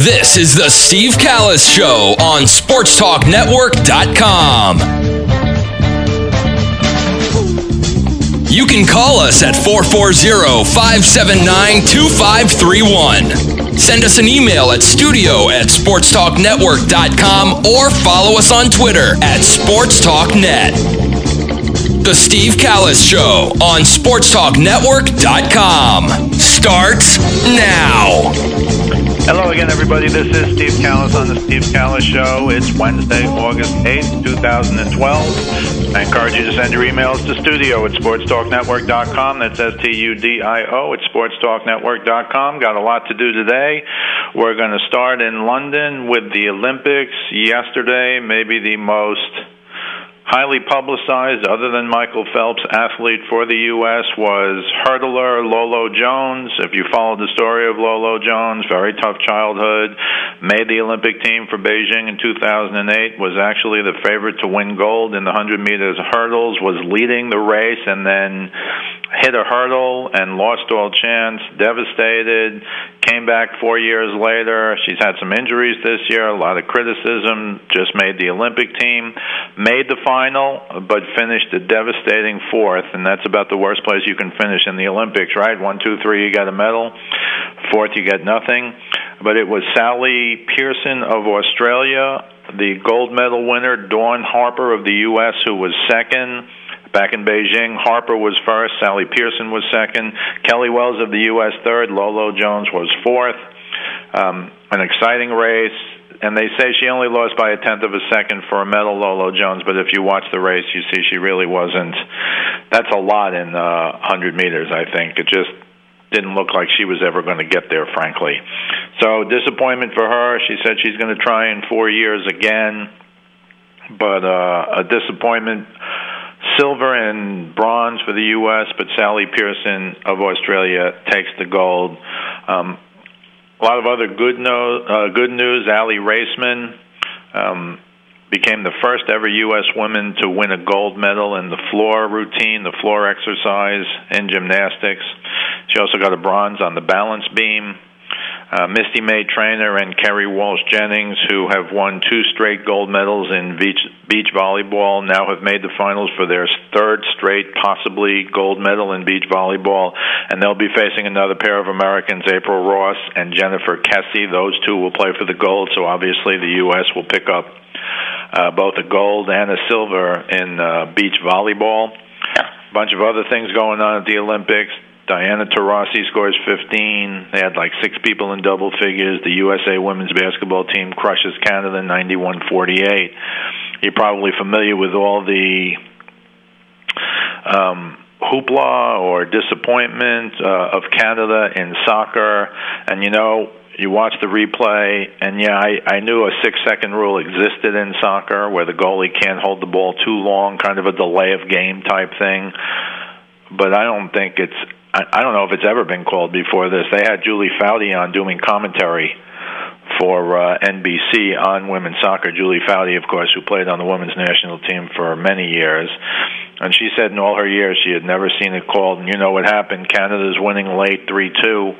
This is the Steve Callis Show on SportsTalkNetwork.com. You can call us at 440-579-2531. Send us an email at studio@SportsTalkNetwork.com or follow us on Twitter @SportsTalkNet. The Steve Callis Show on SportsTalkNetwork.com starts now. Hello again, everybody. This is Steve Callis on the Steve Callis Show. It's Wednesday, August 8th, 2012. I encourage you to send your emails to studio at SportsTalkNetwork.com. That's STUDIO at SportsTalkNetwork.com. Got a lot to do today. We're going to start in London with the Olympics. Yesterday, maybe the most highly publicized, other than Michael Phelps, athlete for the U.S. was hurdler Lolo Jones. If you followed the story of Lolo Jones, very tough childhood, made the Olympic team for Beijing in 2008, was actually the favorite to win gold in the 100 meters hurdles, was leading the race, and then hit a hurdle and lost all chance, devastated, came back 4 years later. She's had some injuries this year, a lot of criticism, just made the Olympic team, made the final, but finished a devastating fourth, and that's about the worst place you can finish in the Olympics, right? 1, 2, 3, you got a medal. Fourth, you get nothing. But it was Sally Pearson of Australia, the gold medal winner, Dawn Harper of the U.S., who was second. Back in Beijing, Harper was first, Sally Pearson was second, Kelly Wells of the U.S. third, Lolo Jones was fourth. An exciting race, and they say she only lost by a tenth of a second for a medal, Lolo Jones, but if you watch the race, you see she really wasn't. That's a lot in 100 meters, I think. It just didn't look like she was ever going to get there, frankly. So disappointment for her. She said she's going to try in 4 years again, but a disappointment. Silver and bronze for the U.S., but Sally Pearson of Australia takes the gold. A lot of other good news. Allie Raceman became the first ever U.S. woman to win a gold medal in the floor routine, the floor exercise in gymnastics. She also got a bronze on the balance beam. Misty May Trainer and Kerry Walsh Jennings, who have won 2 straight gold medals in beach volleyball, now have made the finals for their third straight, possibly gold medal in beach volleyball, and they'll be facing another pair of Americans, April Ross and Jennifer Kessie. Those two will play for the gold, so obviously the U.S. will pick up both a gold and a silver in beach volleyball. A bunch of other things going on at the Olympics. Diana Taurasi scores 15. They had like 6 people in double figures. The USA women's basketball team crushes Canada 91-48. You're probably familiar with all the hoopla or disappointment of Canada in soccer. And, you watch the replay, and I knew a 6-second rule existed in soccer where the goalie can't hold the ball too long, kind of a delay of game type thing. But I don't know if it's ever been called before this. They had Julie Foudy on doing commentary for NBC on women's soccer. Julie Foudy, of course, who played on the women's national team for many years. And she said in all her years she had never seen it called. And you know what happened? Canada's winning late 3-2.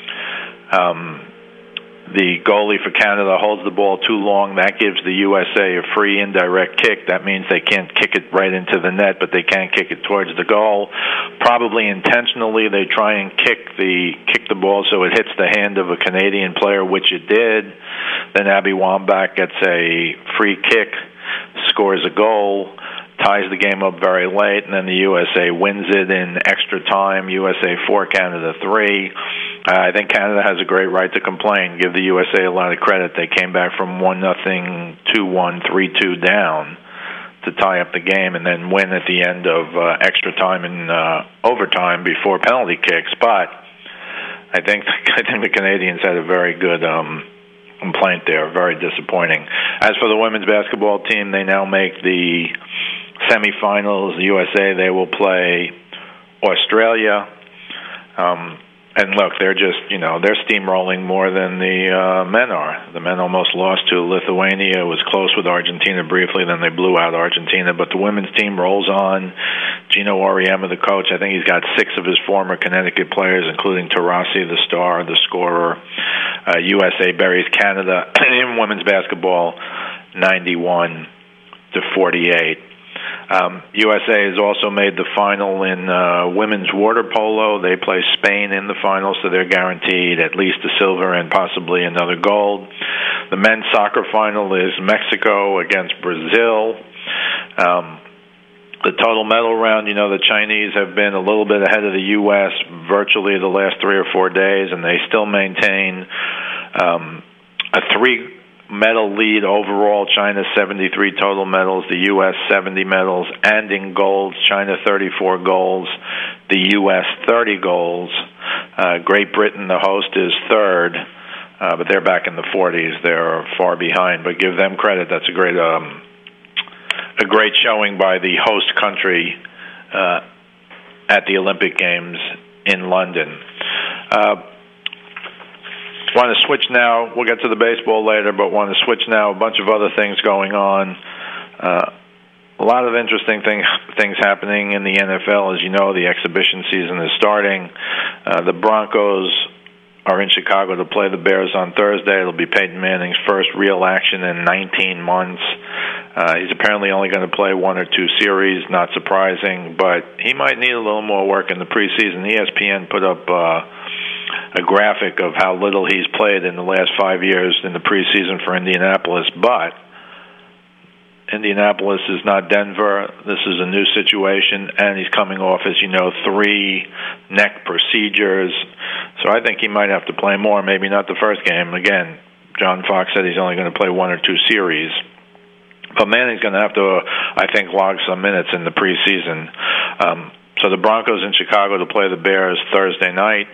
The goalie for Canada holds the ball too long. That gives the USA a free indirect kick. That means they can't kick it right into the net, but they can't kick it towards the goal. Probably intentionally, they try and kick the ball so it hits the hand of a Canadian player, which it did. Then Abby Wambach gets a free kick, scores a goal, ties the game up very late, and then the USA wins it in extra time. USA 4, Canada 3. I think Canada has a great right to complain. Give the USA a lot of credit. They came back from 1-0, 2-1, 3-2 down to tie up the game and then win at the end of extra time and overtime before penalty kicks. But I think the Canadians had a very good complaint there. Very disappointing. As for the women's basketball team, they now make the semifinals. The USA, they will play Australia. And look, they're just, they're steamrolling more than the men are. The men almost lost to Lithuania. It was close with Argentina briefly, then they blew out Argentina. But the women's team rolls on. Gino Auriemma, the coach, I think he's got 6 of his former Connecticut players, including Taurasi, the star, the scorer, USA buries Canada in women's basketball 91-48. USA has also made the final in women's water polo. They play Spain in the final, so they're guaranteed at least a silver and possibly another gold. The men's soccer final is Mexico against Brazil. The total medal round, the Chinese have been a little bit ahead of the U.S. virtually the last 3 or 4 days, and they still maintain a 3-medal lead overall. China 73 total medals, the U.S. 70 medals, and in golds, China 34 golds, the U.S. 30 golds. Great Britain, the host, is third, but they're back in the 40s. They're far behind, but give them credit. That's a great showing by the host country at the Olympic Games in London. Want to switch now. We'll get to the baseball later, but want to switch now. A bunch of other things going on. A lot of interesting things happening in the NFL. As you know, the exhibition season is starting. The Broncos are in Chicago to play the Bears on Thursday. It'll be Peyton Manning's first real action in 19 months. He's apparently only going to play 1 or 2 series, not surprising, but he might need a little more work in the preseason. ESPN put up a graphic of how little he's played in the last 5 years in the preseason for Indianapolis, but Indianapolis is not Denver. This is a new situation, and he's coming off, as you know, 3 neck procedures. So I think he might have to play more, maybe not the first game. Again, John Fox said he's only going to play 1 or 2 series. But Manning's going to have to, I think, log some minutes in the preseason. So the Broncos in Chicago to play the Bears Thursday night.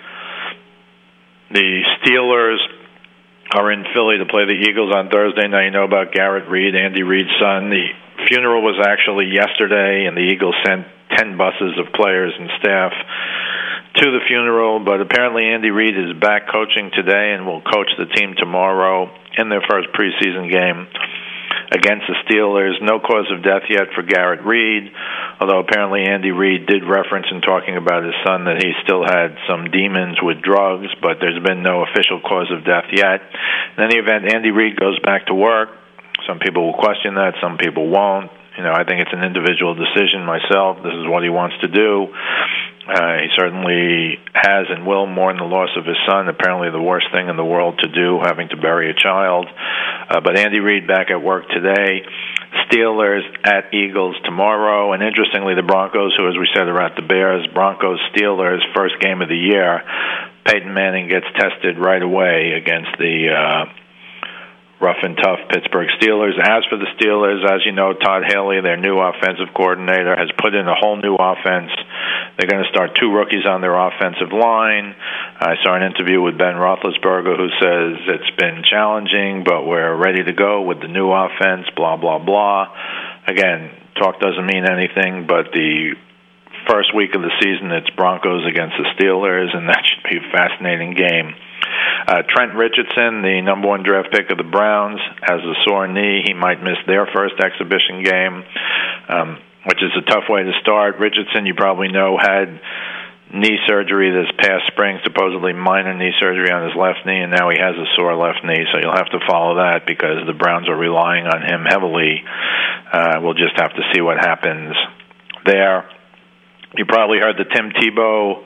The Steelers are in Philly to play the Eagles on Thursday. Now you know about Garrett Reed, Andy Reid's son. The funeral was actually yesterday, and the Eagles sent 10 buses of players and staff to the funeral, but apparently Andy Reid is back coaching today and will coach the team tomorrow in their first preseason game against the Steelers. No cause of death yet for Garrett Reid, although apparently Andy Reid did reference in talking about his son that he still had some demons with drugs, but there's been no official cause of death yet. In any event, Andy Reid goes back to work. Some people will question that, some people won't. I think it's an individual decision myself. This is what he wants to do. He certainly has and will mourn the loss of his son, apparently the worst thing in the world to do, having to bury a child. But Andy Reid back at work today. Steelers at Eagles tomorrow. And interestingly, the Broncos, who, as we said, are at the Bears. Broncos-Steelers, first game of the year. Peyton Manning gets tested right away against the rough and tough Pittsburgh Steelers. As for the Steelers, as you know, Todd Haley, their new offensive coordinator, has put in a whole new offense. They're going to start 2 rookies on their offensive line. I saw an interview with Ben Roethlisberger who says it's been challenging, but we're ready to go with the new offense, blah, blah, blah. Again, talk doesn't mean anything, but the first week of the season, it's Broncos against the Steelers, and that should be a fascinating game. Trent Richardson, the number 1 draft pick of the Browns, has a sore knee. He might miss their first exhibition game, which is a tough way to start. Richardson, you probably know, had knee surgery this past spring, supposedly minor knee surgery on his left knee, and now he has a sore left knee, so you'll have to follow that because the Browns are relying on him heavily. We'll just have to see what happens there. You probably heard the Tim Tebow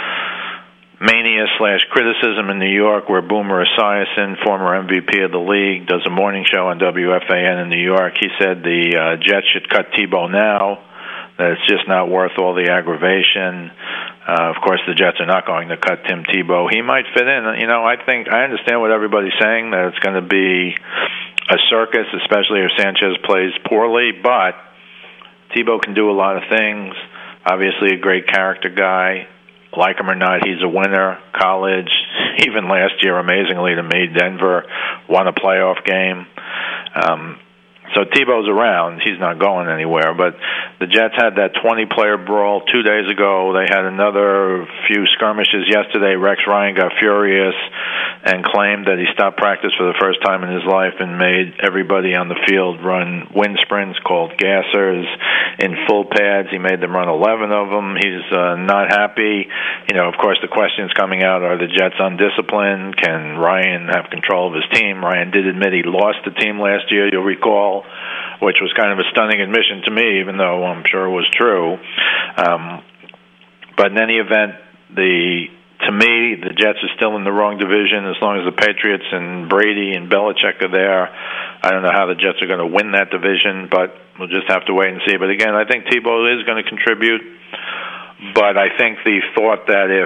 mania/criticism in New York, where Boomer Esiason, former MVP of the league, does a morning show on WFAN in New York. He said the Jets should cut Tebow now, that it's just not worth all the aggravation. Of course, the Jets are not going to cut Tim Tebow. He might fit in. I understand what everybody's saying, that it's going to be a circus, especially if Sanchez plays poorly, but Tebow can do a lot of things. Obviously a great character guy. Like him or not, he's a winner. College, even last year, amazingly to me, Denver won a playoff game. So Tebow's around. He's not going anywhere. But the Jets had that 20-player brawl 2 days ago. They had another few skirmishes yesterday. Rex Ryan got furious. and claimed that he stopped practice for the first time in his life and made everybody on the field run wind sprints called gassers in full pads. He made them run 11 of them. He's not happy. Of course, the questions coming out, are the Jets undisciplined? Can Ryan have control of his team? Ryan did admit he lost the team last year, you'll recall, which was kind of a stunning admission to me, even though I'm sure it was true. But in any event, to me, the Jets are still in the wrong division. As long as the Patriots and Brady and Belichick are there, I don't know how the Jets are going to win that division, but we'll just have to wait and see. But again, I think Tebow is going to contribute, but I think the thought that if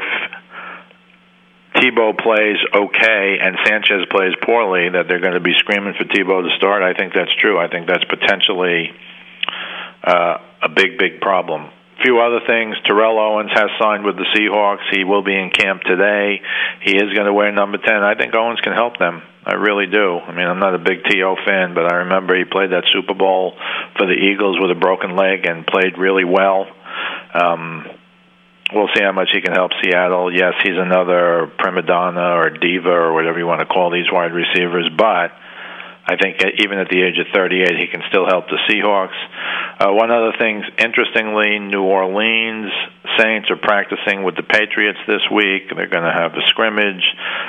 Tebow plays okay and Sanchez plays poorly, that they're going to be screaming for Tebow to start, I think that's true. I think that's potentially a big problem. A few other things. Terrell Owens has signed with the Seahawks. He will be in camp today. He is going to wear number 10. I think Owens can help them. I really do. I mean, I'm not a big T.O. fan, but I remember he played that Super Bowl for the Eagles with a broken leg and played really well. We'll see how much he can help Seattle. Yes, he's another prima donna or diva or whatever you want to call these wide receivers, but I think even at the age of 38, he can still help the Seahawks. One other thing, interestingly, New Orleans Saints are practicing with the Patriots this week. They're going to have a scrimmage.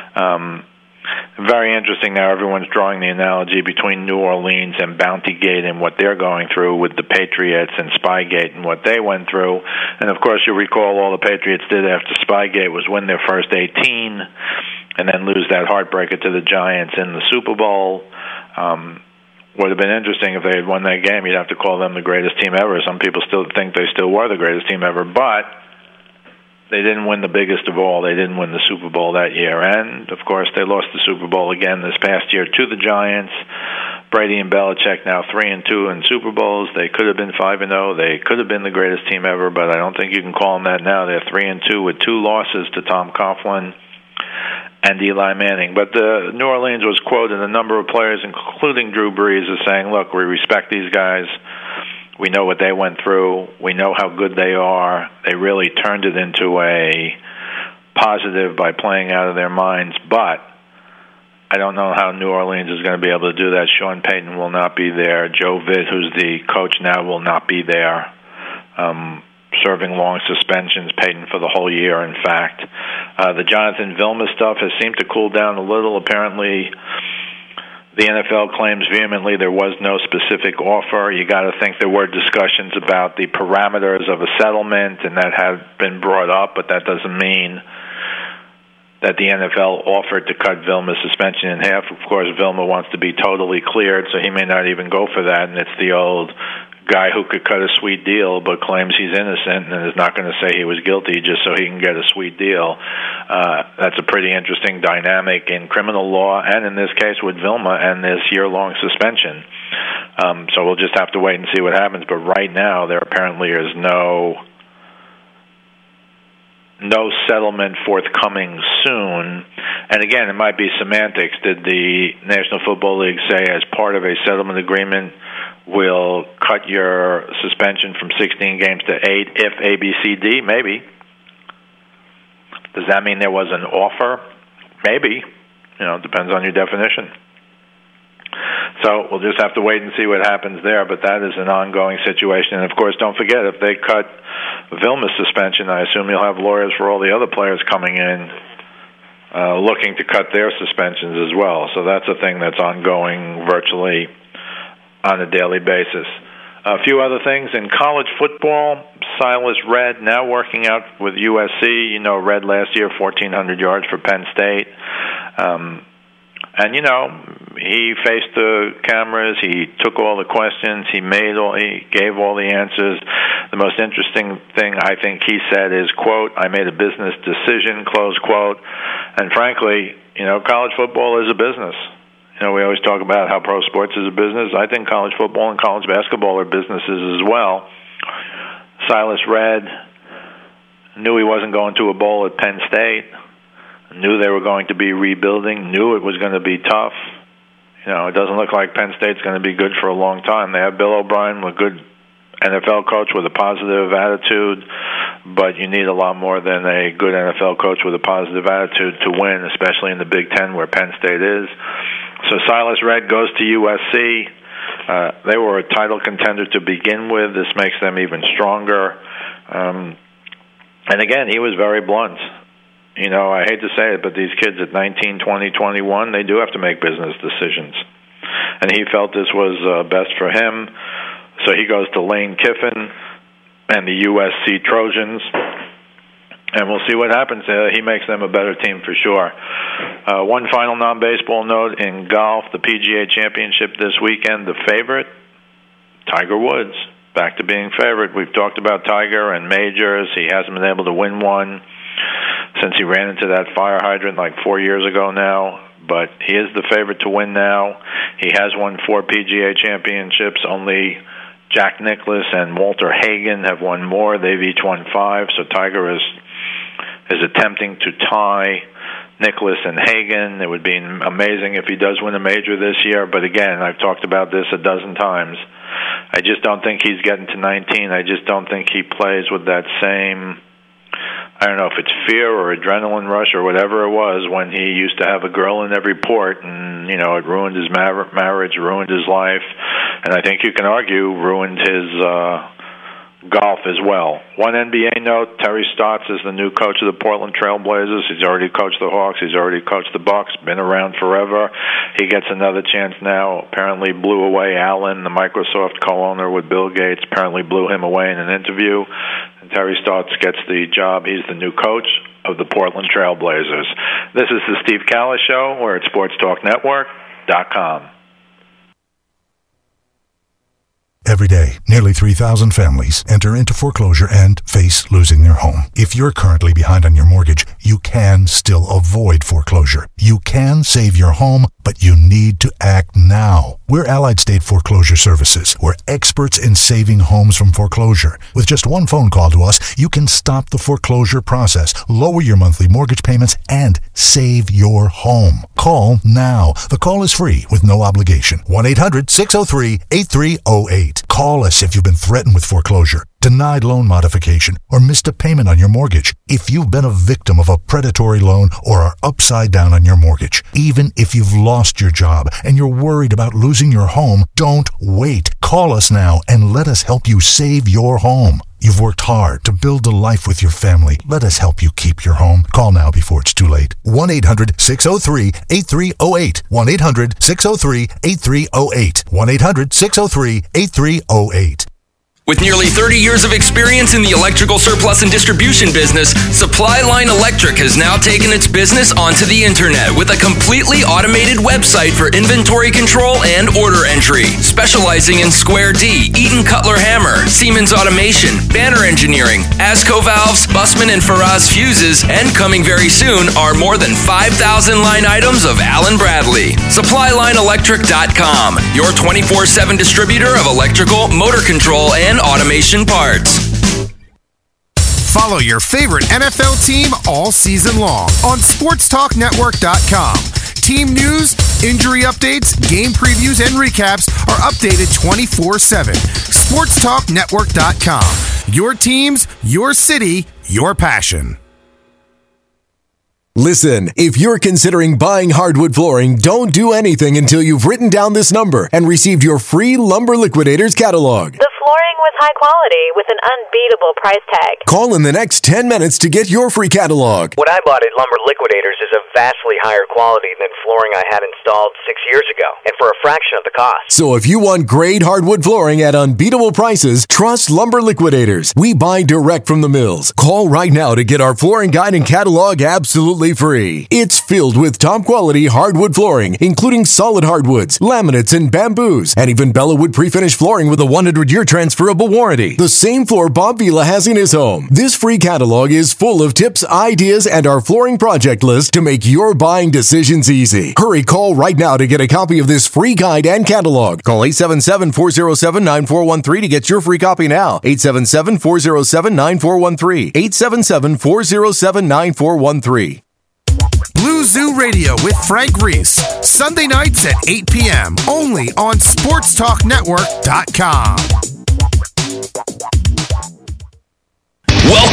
Very interesting now. Everyone's drawing the analogy between New Orleans and Bountygate and what they're going through with the Patriots and Spygate and what they went through. And, of course, you'll recall all the Patriots did after Spygate was win their first 18 and then lose that heartbreaker to the Giants in the Super Bowl. Would have been interesting if they had won that game. You'd have to call them the greatest team ever. Some people still think they still were the greatest team ever, but they didn't win the biggest of all. They didn't win the Super Bowl that year. And, of course, they lost the Super Bowl again this past year to the Giants. Brady and Belichick now 3-2 in Super Bowls. They could have been 5-0. They could have been the greatest team ever, but I don't think you can call them that now. They're 3-2 with 2 losses to Tom Coughlin and Eli Manning. But the New Orleans was quoted, a number of players, including Drew Brees, as saying, look, we respect these guys. We know what they went through. We know how good they are. They really turned it into a positive by playing out of their minds. But I don't know how New Orleans is going to be able to do that. Sean Payton will not be there. Joe Vitt, who's the coach now, will not be there. Serving long suspensions, Payton for the whole year, in fact. The Jonathan Vilma stuff has seemed to cool down a little. Apparently, the NFL claims vehemently there was no specific offer. You got to think there were discussions about the parameters of a settlement, and that have been brought up, but that doesn't mean that the NFL offered to cut Vilma's suspension in half. Of course, Vilma wants to be totally cleared, so he may not even go for that, and it's the old guy who could cut a sweet deal but claims he's innocent and is not going to say he was guilty just so he can get a sweet deal. That's a pretty interesting dynamic in criminal law and in this case with Vilma and this year-long suspension. So we'll just have to wait and see what happens. But right now there apparently is no settlement forthcoming soon. And again, it might be semantics. Did the National Football League say as part of a settlement agreement we'll cut your suspension from 16 games to 8 if A, B, C, D? Maybe. Does that mean there was an offer? Maybe. It depends on your definition. So we'll just have to wait and see what happens there, but that is an ongoing situation. And, of course, don't forget, if they cut Vilma's suspension, I assume you'll have lawyers for all the other players coming in looking to cut their suspensions as well. So that's a thing that's ongoing virtually on a daily basis. A few other things. In college football, Silas Redd now working out with USC. Redd last year, 1,400 yards for Penn State. And he faced the cameras. He took all the questions. He gave all the answers. The most interesting thing I think he said is, quote, "I made a business decision," close quote. And frankly, college football is a business. We always talk about how pro sports is a business. I think college football and college basketball are businesses as well. Silas Redd knew he wasn't going to a bowl at Penn State, knew they were going to be rebuilding, knew it was going to be tough. It doesn't look like Penn State's going to be good for a long time. They have Bill O'Brien, a good NFL coach with a positive attitude, but you need a lot more than a good NFL coach with a positive attitude to win, especially in the Big Ten where Penn State is. So Silas Redd goes to USC. They were a title contender to begin with. This makes them even stronger. And again, he was very blunt. You know, I hate to say it, but these kids at 19, 20, 21, they do have to make business decisions. And he felt this was best for him. So he goes to Lane Kiffin and the USC Trojans. And we'll see what happens. He makes them a better team for sure. One final non-baseball note in golf, the PGA Championship this weekend, the favorite, Tiger Woods, back to being favorite. We've talked about Tiger and majors. He hasn't been able to win one since he ran into that fire hydrant like 4 years ago now. But he is the favorite to win now. He has won 4 PGA Championships. Only Jack Nicklaus and Walter Hagen have won more. They've each won 5. So Tiger is attempting to tie Nicklaus and Hagen. It would be amazing if he does win a major this year. But again, I've talked about this a dozen times. I just don't think he's getting to 19. I just don't think he plays with that same, I don't know if it's fear or adrenaline rush or whatever it was when he used to have a girl in every port, and, you know, it ruined his marriage, ruined his life, and I think you can argue ruined his golf as well. One NBA note, Terry Stotts is the new coach of the Portland Trail Blazers. He's already coached the Hawks. He's already coached the Bucks, been around forever. He gets another chance now. Apparently blew away Allen, the Microsoft co-owner with Bill Gates, apparently blew him away in an interview. And Terry Stotts gets the job. He's the new coach of the Portland Trail Blazers. This is the Steve Callis Show. We're at SportsTalkNetwork.com. Every day, nearly 3,000 families enter into foreclosure and face losing their home. If you're currently behind on your mortgage, you can still avoid foreclosure. You can save your home, but you need to act now. We're Allied State Foreclosure Services. We're experts in saving homes from foreclosure. With just one phone call to us, you can stop the foreclosure process, lower your monthly mortgage payments, and save your home. Call now. The call is free with no obligation. 1-800-603-8308. Call us if you've been threatened with foreclosure, denied loan modification, or missed a payment on your mortgage. If you've been a victim of a predatory loan or are upside down on your mortgage, even if you've lost your job and you're worried about losing your home, don't wait. Call us now and let us help you save your home. You've worked hard to build a life with your family. Let us help you keep your home. Call now before it's too late. 1-800-603-8308. 1-800-603-8308. 1-800-603-8308. With nearly 30 years of experience in the electrical surplus and distribution business, Supply Line Electric has now taken its business onto the internet with a completely automated website for inventory control and order entry. Specializing in Square D, Eaton Cutler Hammer, Siemens Automation, Banner Engineering, ASCO Valves, Bussman and Faraz Fuses, and coming very soon are more than 5,000 line items of Allen Bradley. SupplyLineElectric.com, your 24/7 distributor of electrical, motor control, and automation parts. Follow your favorite NFL team all season long on SportsTalkNetwork.com. Team news, injury updates, game previews, and recaps are updated 24/7. SportsTalkNetwork.com. Your teams, your city, your passion. Listen, if you're considering buying hardwood flooring, don't do anything until you've written down this number and received your free Lumber Liquidators catalog. The flooring was high quality with an unbeatable price tag. Call in the next 10 minutes to get your free catalog. What I bought at Lumber Liquidators is of vastly higher quality than flooring I had installed 6 years ago, and for a fraction of the cost. So if you want great hardwood flooring at unbeatable prices, trust Lumber Liquidators. We buy direct from the mills. Call right now to get our flooring guide and catalog absolutely free. It's filled with top quality hardwood flooring, including solid hardwoods, laminates, and bamboos, and even Bellawood pre-finished flooring with a 100-year transferable warranty. The same floor Bob Vila has in his home. This free catalog is full of tips, ideas, and our flooring project list to make your buying decisions easy. Hurry, call right now to get a copy of this free guide and catalog. Call 877-407-9413 to get your free copy now. 877-407-9413. 877-407-9413. Blue Zoo Radio with Frank Reese. Sunday nights at 8 p.m. only on SportsTalkNetwork.com.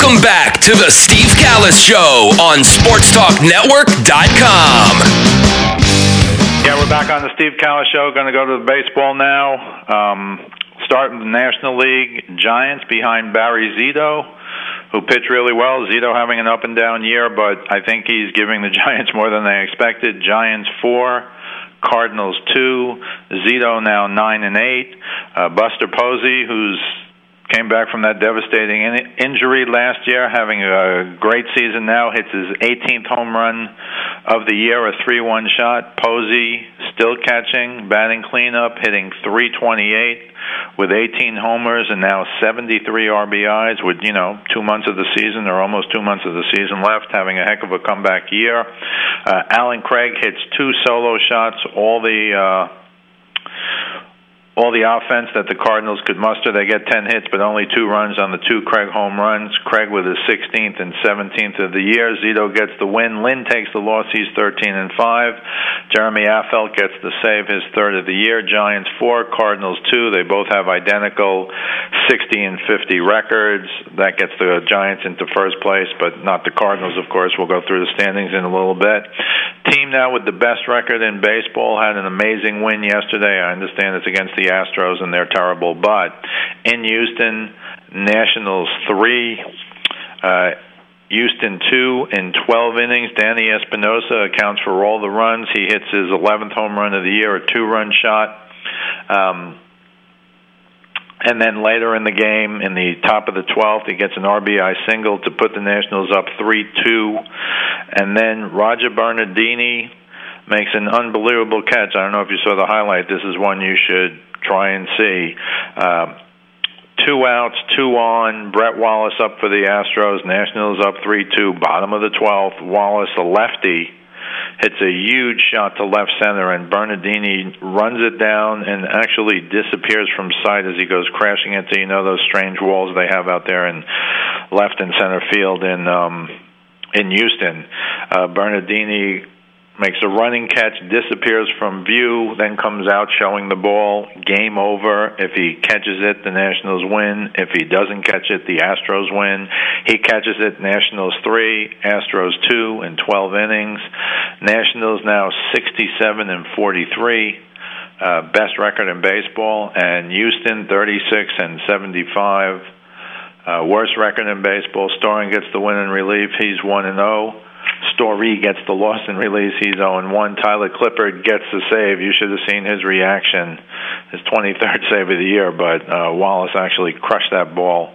Welcome back to the Steve Callis Show on SportsTalkNetwork.com. Yeah, we're back on the Steve Callis Show. Going to go to the baseball now. Starting the National League, Giants behind Barry Zito, who pitched really well. Zito having an up and down year, but I think he's giving the Giants more than they expected. Giants 4, Cardinals 2, Zito now 9-8. Buster Posey, who's came back from that devastating injury last year, having a great season now, hits his 18th home run of the year, a 3-1 shot. Posey still catching, batting cleanup, hitting .328 with 18 homers and now 73 RBIs with, 2 months of the season, or almost 2 months of the season left, having a heck of a comeback year. Alan Craig hits 2 solo shots, all the offense that the Cardinals could muster. They get 10 hits, but only 2 runs on the 2 Craig home runs. Craig with his 16th and 17th of the year. Zito gets the win. Lynn takes the loss. He's 13-5. Jeremy Affeldt gets the save, his 3rd of the year. Giants 4, Cardinals 2. They both have identical 60-50 records. That gets the Giants into first place, but not the Cardinals, of course. We'll go through the standings in a little bit. Team now with the best record in baseball had an amazing win yesterday. I understand it's against the Astros and they're terrible, but in Houston, Nationals 3, Houston 2 in 12 innings. Danny Espinosa accounts for all the runs. He hits his 11th home run of the year, a 2-run shot. And then later in the game, in the top of the 12th, he gets an RBI single to put the Nationals up 3-2. And then Roger Bernardini makes an unbelievable catch. I don't know if you saw the highlight. This is one you should try and see. 2 outs, 2 on. Brett Wallace up for the Astros. Nationals up 3-2. Bottom of the 12th. Wallace, a lefty, hits a huge shot to left center, and Bernardini runs it down and actually disappears from sight as he goes crashing into, those strange walls they have out there in left and center field in Houston. Bernardini makes a running catch, disappears from view, then comes out showing the ball. Game over. If he catches it, the Nationals win. If he doesn't catch it, the Astros win. He catches it, Nationals 3, Astros 2 in 12 innings. Nationals now 67-43. Best record in baseball. And Houston 36-75. Worst record in baseball. Storing gets the win in relief. He's 1-0. Story gets the loss in release. He's 0-1. Tyler Clippard gets the save. You should have seen his reaction. His 23rd save of the year, but Wallace actually crushed that ball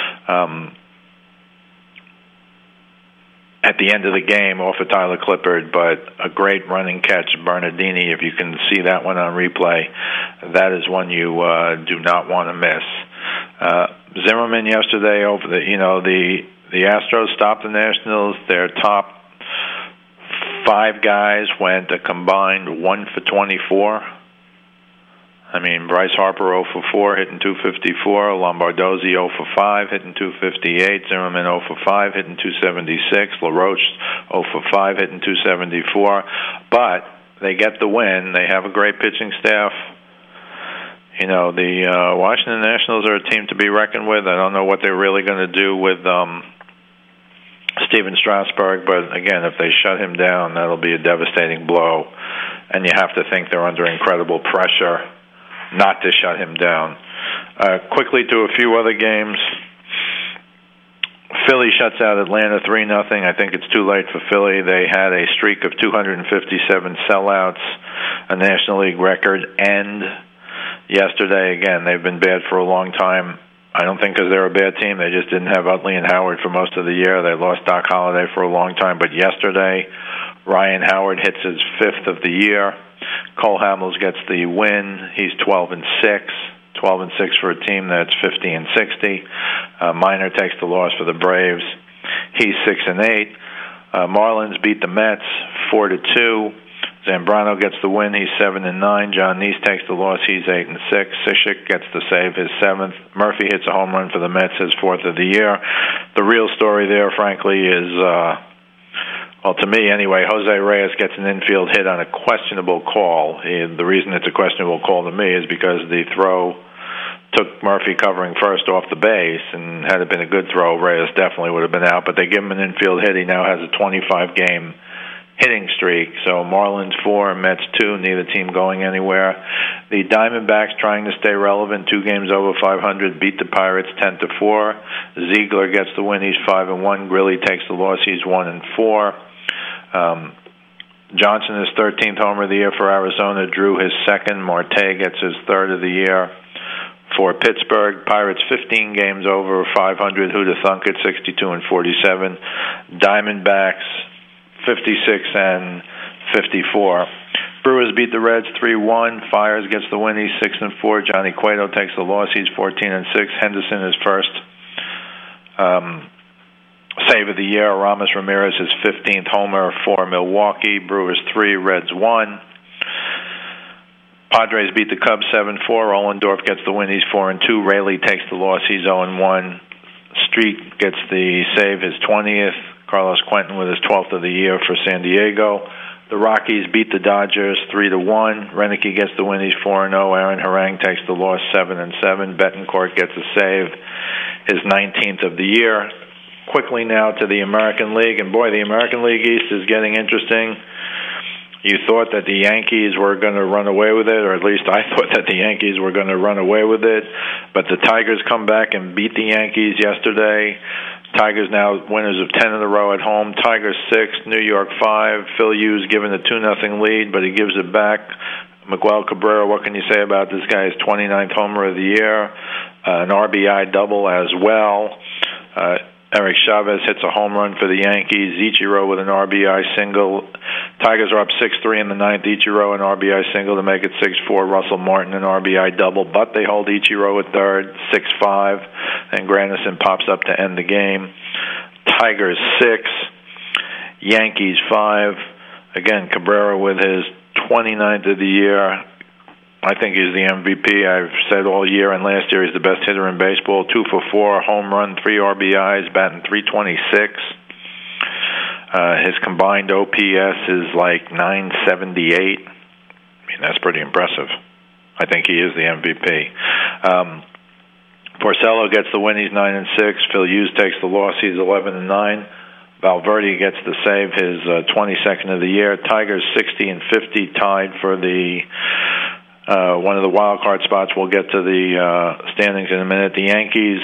at the end of the game off of Tyler Clippard, but a great running catch. Bernardini, if you can see that one on replay, that is one you do not want to miss. Zimmerman yesterday over the Astros stopped the Nationals. Their top 5 guys went a combined 1 for 24. I mean, Bryce Harper 0 for 4, hitting .254. Lombardozzi 0 for 5, hitting .258. Zimmerman 0 for 5, hitting .276. LaRoche 0 for 5, hitting .274. But they get the win. They have a great pitching staff. The Washington Nationals are a team to be reckoned with. I don't know what they're really going to do with Steven Strasburg, but again, if they shut him down, that'll be a devastating blow. And you have to think they're under incredible pressure not to shut him down. Quickly to a few other games. Philly shuts out Atlanta 3-0. I think it's too late for Philly. They had a streak of 257 sellouts, a National League record, and yesterday, again, they've been bad for a long time. I don't think because they're a bad team. They just didn't have Utley and Howard for most of the year. They lost Doc Holliday for a long time. But yesterday, Ryan Howard hits his 5th of the year. Cole Hamels gets the win. He's 12-6. 12-6 for a team that's 50-60. Minor takes the loss for the Braves. He's 6-8. Marlins beat the Mets 4-2. Zambrano gets the win. He's 7-9. John Neese takes the loss. He's 8-6. Cishek gets the save, his 7th. Murphy hits a home run for the Mets, his 4th of the year. The real story there, frankly, is, to me anyway, Jose Reyes gets an infield hit on a questionable call. The reason it's a questionable call to me is because the throw took Murphy covering first off the base, and had it been a good throw, Reyes definitely would have been out. But they give him an infield hit. He now has a 25-game hitting streak. So Marlins 4, Mets 2, neither team going anywhere. The Diamondbacks trying to stay relevant, 2 games over 500, beat the Pirates 10-4. Ziegler gets the win. He's 5-1. Grilly takes the loss. He's 1-4. Johnson is 13th homer of the year for Arizona. Drew his second. Marte gets his third of the year for Pittsburgh. Pirates 15 games over 500. Who'da thunk it? 62-47. Diamondbacks 56-54. Brewers beat the Reds 3-1. Fires gets the win. He's 6-4. Johnny Cueto takes the loss. He's 14-6. Henderson is first. Save of the year. Ramos Ramirez his 15th homer for Milwaukee. Brewers 3, Reds 1. Padres beat the Cubs 7-4. Ollendorf gets the win. He's 4-2. Raley takes the loss. He's 0-1. Street gets the save, his 20th. Carlos Quentin with his 12th of the year for San Diego. The Rockies beat the Dodgers 3-1. Renicky gets the win. He's 4-0. Aaron Harang takes the loss 7-7. Betancourt gets a save, his 19th of the year. Quickly now to the American League, and boy, the American League East is getting interesting. You thought that the Yankees were going to run away with it, or at least I thought that the Yankees were going to run away with it, but the Tigers come back and beat the Yankees yesterday. Tigers now winners of 10 in a row at home. Tigers 6, New York 5. Phil Hughes given a 2-0 lead, but he gives it back. Miguel Cabrera, what can you say about this guy? His 29th homer of the year, an RBI double as well. Eric Chavez hits a home run for the Yankees. Ichiro with an RBI single. Tigers are up 6-3 in the ninth. Ichiro an RBI single to make it 6-4. Russell Martin an RBI double, but they hold Ichiro at third, 6-5, and Granderson pops up to end the game. Tigers 6, Yankees 5. Again, Cabrera with his 29th of the year. I think he's the MVP. I've said all year and last year he's the best hitter in baseball. 2 for 4, home run, 3 RBIs, batting .326. His combined OPS is like 978. I mean, that's pretty impressive. I think he is the MVP. Porcello gets the win. He's 9-6. Phil Hughes takes the loss. He's 11-9. Valverde gets the save, his 22nd of the year. Tigers 60-50, tied for the one of the wild card spots. We'll get to the standings in a minute. The Yankees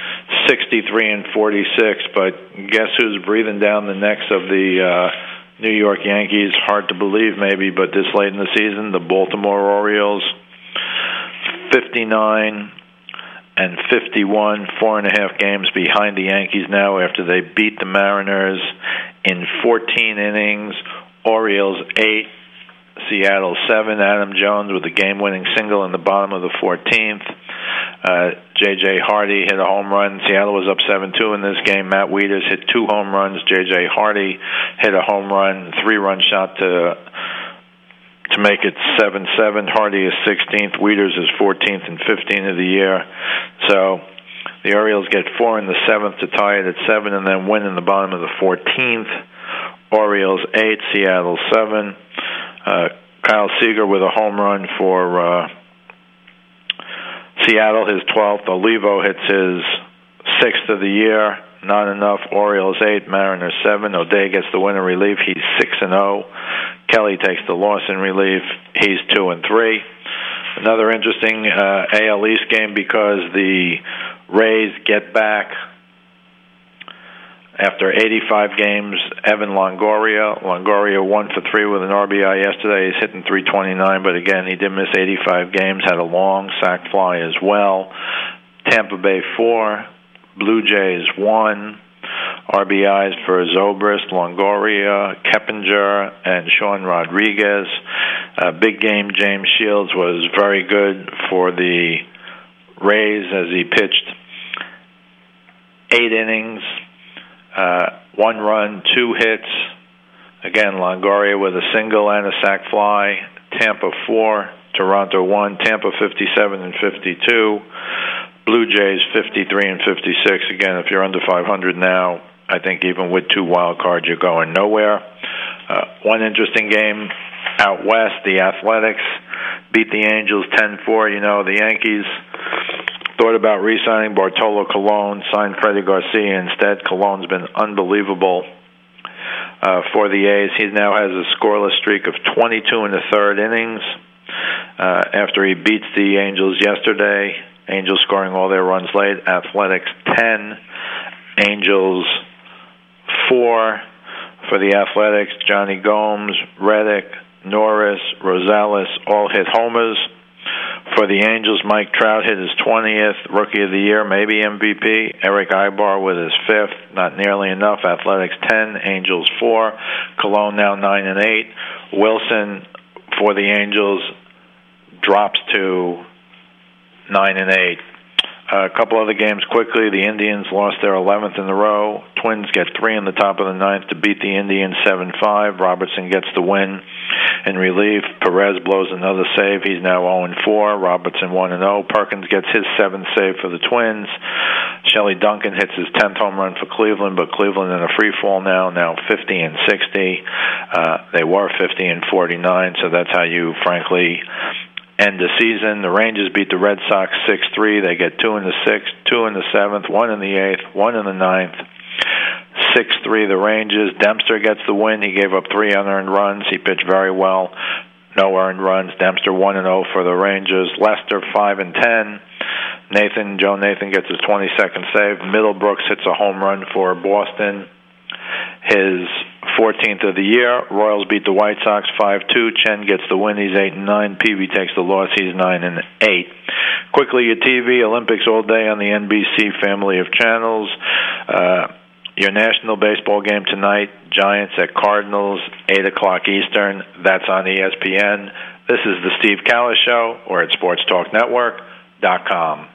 63-46, but guess who's breathing down the necks of the New York Yankees? Hard to believe, maybe, but this late in the season, the Baltimore Orioles 59-51, 4.5 games behind the Yankees now after they beat the Mariners in 14 innings. Orioles 8, Seattle 7. Adam Jones with a game-winning single in the bottom of the 14th. J.J. Hardy hit a home run. Seattle was up 7-2 in this game. Matt Wieters hit 2 home runs. J.J. Hardy hit a home run, 3-run shot to make it 7-7. Hardy is 16th. Wieters is 14th and 15th of the year. So the Orioles get 4 in the 7th to tie it at 7 and then win in the bottom of the 14th. Orioles 8, Seattle 7. Kyle Seager with a home run for Seattle, his 12th. Olivo hits his 6th of the year. Not enough. Orioles 8, Mariners 7. O'Day gets the win in relief. He's 6-0. Kelly takes the loss in relief. He's 2-3. Another interesting AL East game because the Rays get back after 85 games, Evan Longoria. Longoria 1 for 3 with an RBI yesterday. He's hitting .329, but again, he did miss 85 games, had a long sac fly as well. Tampa Bay 4, Blue Jays 1. RBIs for Zobrist, Longoria, Keppinger, and Sean Rodriguez. Big game, James Shields was very good for the Rays as he pitched 8 innings. 1 run, 2 hits. Again, Longoria with a single and a sac fly. Tampa 4, Toronto 1. Tampa 57-52. Blue Jays 53-56. Again, if you're under 500 now, I think even with 2 wild cards, you're going nowhere. One interesting game out west, the Athletics beat the Angels 10-4. You know, the Yankees thought about re-signing Bartolo Colon, signed Freddie Garcia instead. Colon's been unbelievable for the A's. He now has a scoreless streak of 22 in the third innings after he beats the Angels yesterday. Angels scoring all their runs late. Athletics 10, Angels 4. For the Athletics, Johnny Gomes, Reddick, Norris, Rosales all hit homers. For the Angels, Mike Trout hit his 20th, Rookie of the Year, maybe MVP. Eric Ibar with his 5th, not nearly enough. Athletics 10, Angels 4. Colon now 9-8. Wilson for the Angels drops to 9-8. A couple other games quickly. The Indians lost their 11th in a row. Twins get 3 in the top of the ninth to beat the Indians 7-5. Robertson gets the win in relief. Perez blows another save. He's now 0-4. Robertson 1-0. Perkins gets his 7th save for the Twins. Shelley Duncan hits his 10th home run for Cleveland, but Cleveland in a free fall now 50-60. They were 50-49, so that's how you, frankly, end the season. The Rangers beat the Red Sox 6-3. They get 2 in the 6th, 2 in the 7th, 1 in the 8th, 1 in the 9th. 6-3 the Rangers. Dempster gets the win. He gave up 3 unearned runs. He pitched very well. No earned runs. Dempster 1-0 for the Rangers. Lester 5-10. Joe Nathan gets his 22nd save. Middlebrooks hits a home run for Boston, his 14th of the year. Royals beat the White Sox 5-2. Chen gets the win. He's 8-9. Peavy takes the loss. He's 9-8. Quickly, your TV, Olympics all day on the NBC family of channels. Your national baseball game tonight, Giants at Cardinals, 8 o'clock Eastern. That's on ESPN. This is the Steve Callis Show, or at SportsTalkNetwork.com.